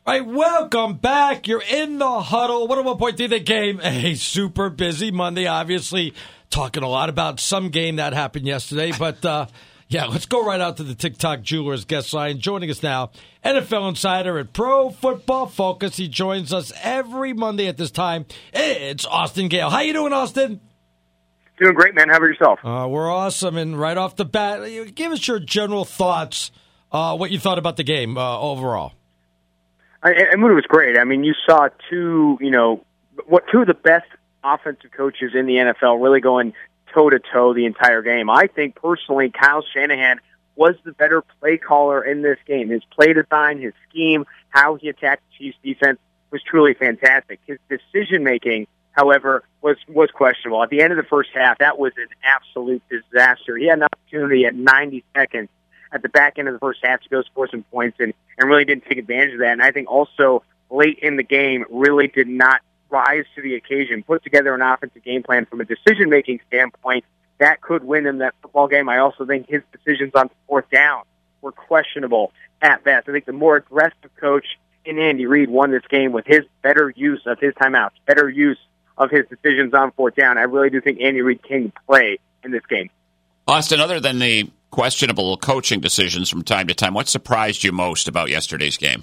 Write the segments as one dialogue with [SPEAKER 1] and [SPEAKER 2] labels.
[SPEAKER 1] All right, welcome back. You're in the huddle. 101.3 The Game. A super busy Monday, obviously. Talking a lot about some game that happened yesterday. But, let's go right out to the TikTok Jewelers guest line. Joining us now, NFL insider at Pro Football Focus. He joins us every Monday at this time. It's Austin Gayle. How you doing, Austin?
[SPEAKER 2] Doing great, man. How about yourself?
[SPEAKER 1] We're awesome. And right off the bat, give us your general thoughts, what you thought about the game overall.
[SPEAKER 2] I mean, it was great. I mean, you saw two of the best offensive coaches in the NFL really going toe-to-toe the entire game. I think, personally, Kyle Shanahan was the better play caller in this game. His play design, his scheme, how he attacked the Chiefs' defense was truly fantastic. His decision-making, however, was questionable. At the end of the first half, that was an absolute disaster. He had an opportunity at 90 seconds at the back end of the first half to go score some points and really didn't take advantage of that. And I think also late in the game really did not rise to the occasion, put together an offensive game plan from a decision-making standpoint that could win him that football game. I also think his decisions on fourth down were questionable at best. I think the more aggressive coach in Andy Reid won this game with his better use of his timeouts, better use of his decisions on fourth down. I really do think Andy Reid can play in this game.
[SPEAKER 3] Austin, other than the questionable coaching decisions from time to time, what surprised you most about yesterday's game?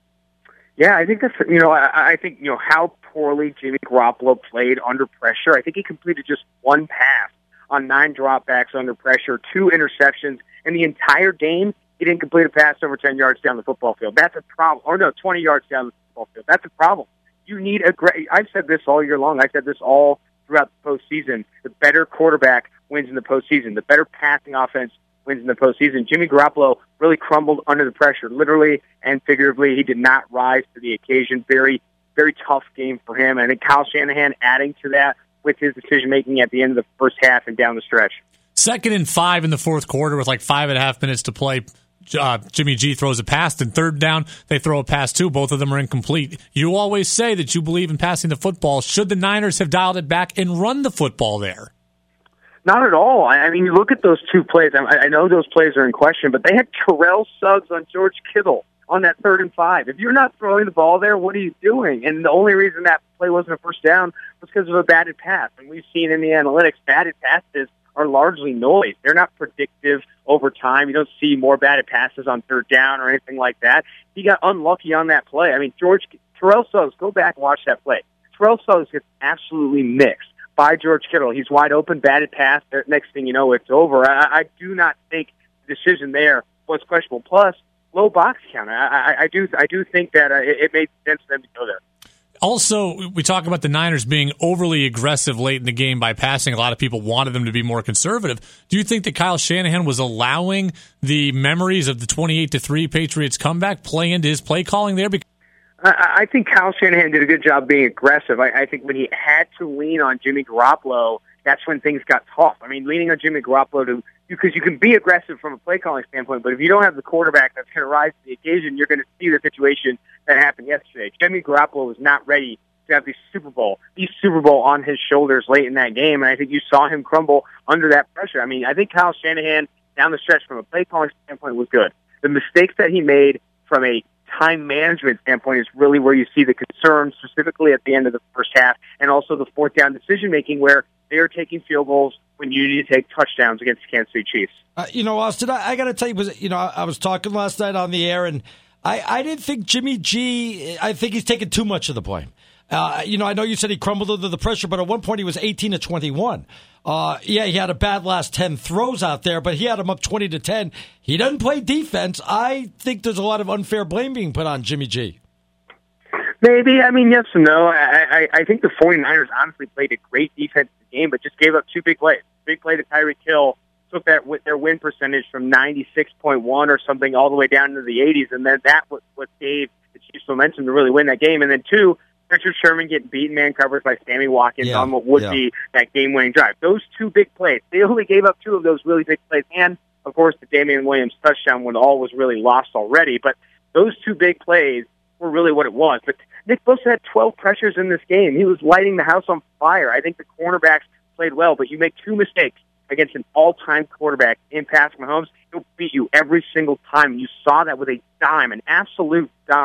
[SPEAKER 2] Yeah, I think that's, I think how poorly Jimmy Garoppolo played under pressure. I think he completed just one pass on 9 dropbacks under pressure, 2 interceptions, and the entire game he didn't complete a pass over 10 yards down the football field. That's a problem. Or no, 20 yards down the football field. That's a problem. You need I've said this all year long. I said this all throughout the postseason. The better quarterback wins in the postseason. The better passing offense wins in the postseason. Jimmy Garoppolo really crumbled under the pressure, literally and figuratively. He did not rise to the occasion. Very, very tough game for him. And I think Kyle Shanahan adding to that with his decision-making at the end of the first half and down the stretch.
[SPEAKER 4] 2nd and 5 in the fourth quarter with like 5.5 minutes to play. Jimmy G throws a pass, and third down, they throw a pass too. Both of them are incomplete. You always say that you believe in passing the football. Should the Niners have dialed it back and run the football there?
[SPEAKER 2] Not at all. I mean, you look at those 2 plays. I know those plays are in question, but they had Terrell Suggs on George Kittle on that 3rd and 5. If you're not throwing the ball there, what are you doing? And the only reason that play wasn't a first down was because of a batted pass. And we've seen in the analytics, batted passes are largely noise. They're not predictive over time. You don't see more batted passes on 3rd down or anything like that. He got unlucky on that play. I mean, Terrell Suggs, go back and watch that play. Terrell Suggs gets absolutely mixed by George Kittle. He's wide open, batted pass. Next thing you know, it's over. I do not think the decision there was questionable. Plus, low box count. I do think that it made sense for them to go there.
[SPEAKER 4] Also, we talk about the Niners being overly aggressive late in the game by passing. A lot of people wanted them to be more conservative. Do you think that Kyle Shanahan was allowing the memories of the 28-3 Patriots comeback play into his play calling there?
[SPEAKER 2] I think Kyle Shanahan did a good job being aggressive. I think when he had to lean on Jimmy Garoppolo, that's when things got tough. I mean, leaning on Jimmy Garoppolo because you can be aggressive from a play calling standpoint, but if you don't have the quarterback that's going to rise to the occasion, you're going to see the situation that happened yesterday. Jimmy Garoppolo was not ready to have the Super Bowl on his shoulders late in that game, and I think you saw him crumble under that pressure. I mean, I think Kyle Shanahan down the stretch from a play calling standpoint was good. The mistakes that he made from a time management standpoint is really where you see the concern, specifically at the end of the first half, and also the fourth down decision-making where they are taking field goals when you need to take touchdowns against the Kansas City Chiefs.
[SPEAKER 1] Austin, I got to tell you, I was talking last night on the air, and I didn't think Jimmy G, I think he's taking too much of the blame. I know you said he crumbled under the pressure, but at one point he was 18-21. He had a bad last 10 throws out there, but he had him up 20-10. He doesn't play defense. I think there's a lot of unfair blame being put on Jimmy G.
[SPEAKER 2] Maybe. I mean, yes and no. I think the 49ers honestly played a great defensive game, but just gave up 2 big plays. Big play to Tyreek Hill took their win percentage from 96.1 or something all the way down into the 80s, and then that was what gave the Chiefs momentum to really win that game. And then 2, Richard Sherman getting beaten man coverage by Sammy Watkins on what would be that game-winning drive. Those 2 big plays. They only gave up 2 of those really big plays, and, of course, the Damian Williams touchdown when all was really lost already. But those 2 big plays were really what it was. But Nick Bosa had 12 pressures in this game. He was lighting the house on fire. I think the cornerbacks played well, but you make 2 mistakes against an all-time quarterback in Patrick Mahomes, he'll beat you every single time. You saw that with a dime, an absolute dime,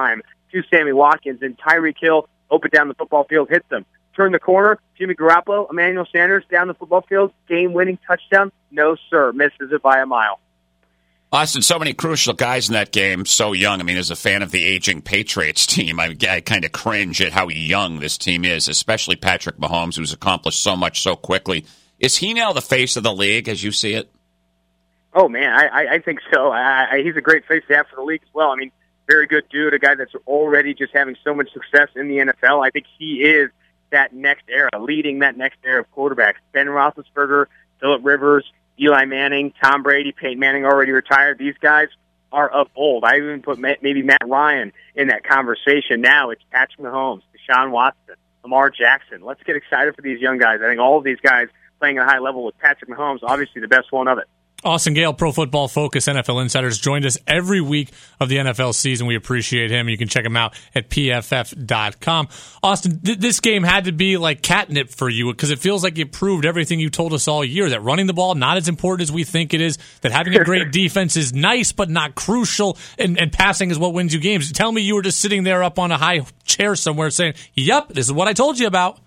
[SPEAKER 2] to Sammy Watkins, and Tyreek Hill open down the football field, hits them. Turn the corner, Jimmy Garoppolo, Emmanuel Sanders down the football field, game-winning touchdown. No, sir, misses it by a mile.
[SPEAKER 3] Austin, so many crucial guys in that game, so young. I mean, as a fan of the aging Patriots team, I kind of cringe at how young this team is, especially Patrick Mahomes, who's accomplished so much so quickly. Is he now the face of the league as you see it?
[SPEAKER 2] Oh, man, I think so. He's a great face to have for the league as well. I mean, very good dude, a guy that's already just having so much success in the NFL. I think he is that next era, leading that next era of quarterbacks. Ben Roethlisberger, Phillip Rivers, Eli Manning, Tom Brady, Peyton Manning already retired. These guys are of old. I even put maybe Matt Ryan in that conversation. Now it's Patrick Mahomes, Deshaun Watson, Lamar Jackson. Let's get excited for these young guys. I think all of these guys playing at a high level with Patrick Mahomes, obviously the best one of it.
[SPEAKER 4] Austin Gale, Pro Football Focus NFL Insiders, joined us every week of the NFL season. We appreciate him. You can check him out at pff.com. Austin, this game had to be like catnip for you because it feels like you proved everything you told us all year, that running the ball, not as important as we think it is, that having a great defense is nice but not crucial, and passing is what wins you games. Tell me you were just sitting there up on a high chair somewhere saying, yep, this is what I told you about.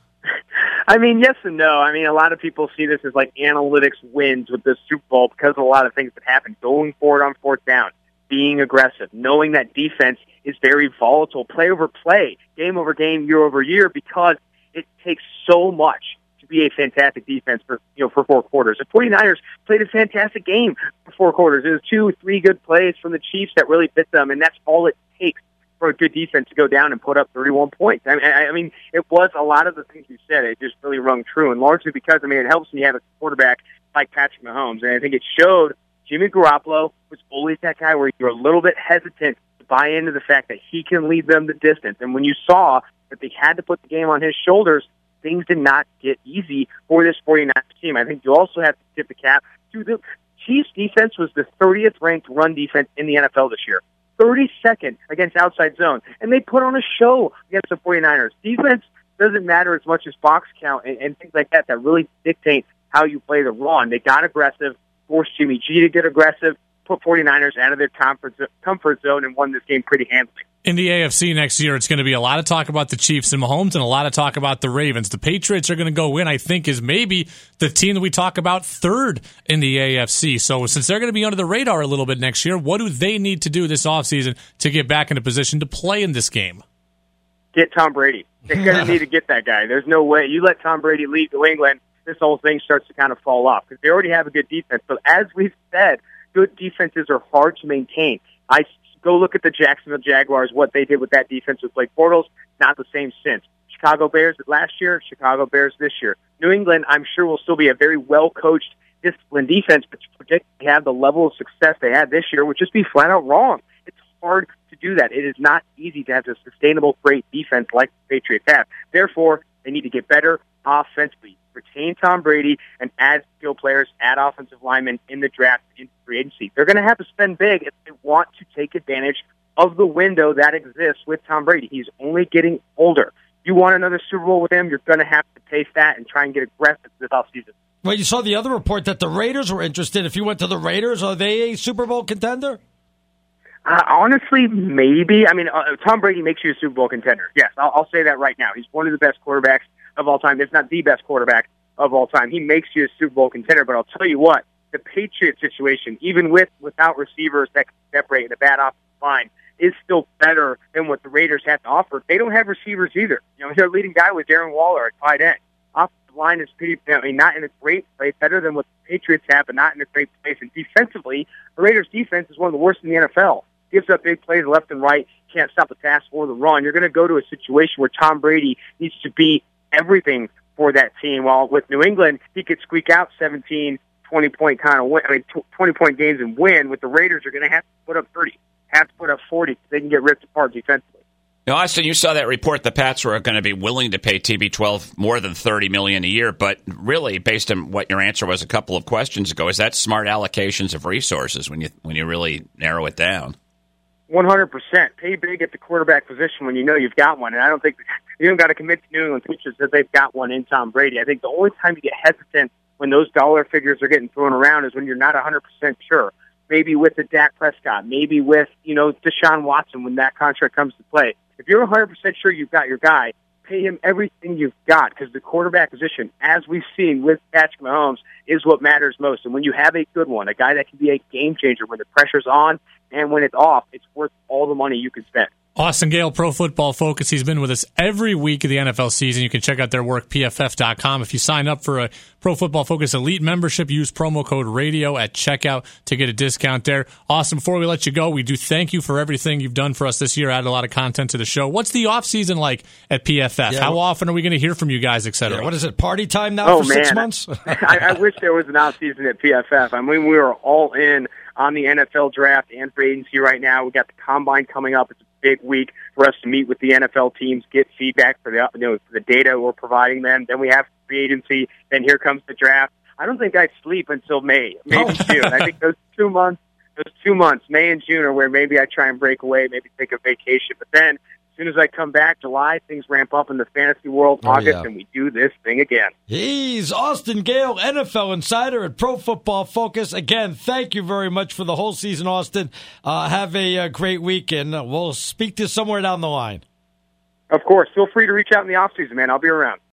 [SPEAKER 2] I mean, yes and no. I mean, a lot of people see this as like analytics wins with the Super Bowl because of a lot of things that happen. Going forward on fourth down, being aggressive, knowing that defense is very volatile, play over play, game over game, year over year, because it takes so much to be a fantastic defense for 4 quarters. The 49ers played a fantastic game for 4 quarters. It was 2-3 good plays from the Chiefs that really bit them, and that's all it takes for a good defense to go down and put up 31 points. I mean, it was a lot of the things you said. It just really rung true, and largely because, it helps when you have a quarterback like Patrick Mahomes. And I think it showed Jimmy Garoppolo was always that guy where you're a little bit hesitant to buy into the fact that he can lead them the distance. And when you saw that they had to put the game on his shoulders, things did not get easy for this 49ers team. I think you also have to tip the cap to the Chiefs' defense was the 30th ranked run defense in the NFL this year. 32nd against outside zone, and they put on a show against the 49ers. Defense doesn't matter as much as box count and things like that really dictate how you play the run. They got aggressive, forced Jimmy G to get aggressive, put 49ers out of their comfort zone, and won this game pretty handily.
[SPEAKER 4] In the AFC next year, it's going to be a lot of talk about the Chiefs and Mahomes and a lot of talk about the Ravens. The Patriots are going to go in, I think, is maybe the team that we talk about third in the AFC. So since they're going to be under the radar a little bit next year, what do they need to do this offseason to get back in a position to play in this game?
[SPEAKER 2] Get Tom Brady. They're going to need to get that guy. There's no way. You let Tom Brady leave New England, this whole thing starts to kind of fall off because they already have a good defense. But as we've said, good defenses are hard to maintain. I go look at the Jacksonville Jaguars, what they did with that defense with Blake Bortles, not the same since. Chicago Bears last year, Chicago Bears this year. New England, I'm sure, will still be a very well-coached, disciplined defense, but to predict they have the level of success they had this year would just be flat-out wrong. It's hard to do that. It is not easy to have a sustainable, great defense like the Patriots have. Therefore, they need to get better offensively, retain Tom Brady, and add skill players, add offensive linemen in the draft and free agency. They're going to have to spend big if they want to take advantage of the window that exists with Tom Brady. He's only getting older. You want another Super Bowl with him, you're going to have to pay fat and try and get aggressive this offseason.
[SPEAKER 1] Well, you saw the other report that the Raiders were interested. If you went to the Raiders, are they a Super Bowl contender?
[SPEAKER 2] Honestly, maybe. Tom Brady makes you a Super Bowl contender. Yes, I'll say that right now. He's one of the best quarterbacks of all time. If not the best quarterback of all time. He makes you a Super Bowl contender, but I'll tell you what, the Patriots situation, even without receivers that can separate and a bad offensive line, is still better than what the Raiders have to offer. They don't have receivers either. Their leading guy was Darren Waller at tight end. Offensive line is not in a great place, better than what the Patriots have, but not in a great place. And defensively, the Raiders' defense is one of the worst in the NFL. Gives up big plays left and right, can't stop the pass or the run. You're going to go to a situation where Tom Brady needs to be everything for that team. While with New England, he could squeak out 17, 20-point kind of win. 20-point games and win. With the Raiders, you're going to have to put up 30, have to put up 40 because they can get ripped apart defensively.
[SPEAKER 3] Now, Austin, you saw that report. The Pats were going to be willing to pay TB12 more than $30 million a year, but really, based on what your answer was a couple of questions ago, is that smart allocations of resources when you really narrow it down?
[SPEAKER 2] 100%. Pay big at the quarterback position when you know you've got one. And I don't think you don't got to commit to New England Patriots that they've got one in Tom Brady. I think the only time you get hesitant when those dollar figures are getting thrown around is when you're not 100% sure. Maybe with the Dak Prescott, maybe with, Deshaun Watson when that contract comes to play. If you're 100% sure you've got your guy, pay him everything you've got, because the quarterback position, as we've seen with Patrick Mahomes, is what matters most. And when you have a good one, a guy that can be a game changer when the pressure's on and when it's off, it's worth all the money you can spend.
[SPEAKER 4] Austin Gale, Pro Football Focus. He's been with us every week of the NFL season. You can check out their work, pff.com. If you sign up for a Pro Football Focus Elite membership, use promo code RADIO at checkout to get a discount there. Austin, before we let you go, we do thank you for everything you've done for us this year. Added a lot of content to the show. What's the off season like at PFF?
[SPEAKER 1] Yeah.
[SPEAKER 4] How often are we going to hear from you guys, et cetera?
[SPEAKER 1] Yeah, what is it, party time now for 6 months?
[SPEAKER 2] I wish there was an off season at PFF. I mean, we are all in on the NFL draft and free agency right now. We got the combine coming up. It's a big week for us to meet with the NFL teams, get feedback for the data we're providing them. Then we have free agency. Then here comes the draft. I don't think I sleep until May, maybe June. I think those 2 months, May and June, are where maybe I try and break away, maybe take a vacation. But then, as soon as I come back, July, things ramp up in the fantasy world. August, and we do this thing again.
[SPEAKER 1] He's Austin Gale, NFL insider at Pro Football Focus. Again, thank you very much for the whole season, Austin. Have a great weekend. We'll speak to you somewhere down the line.
[SPEAKER 2] Of course. Feel free to reach out in the offseason, man. I'll be around.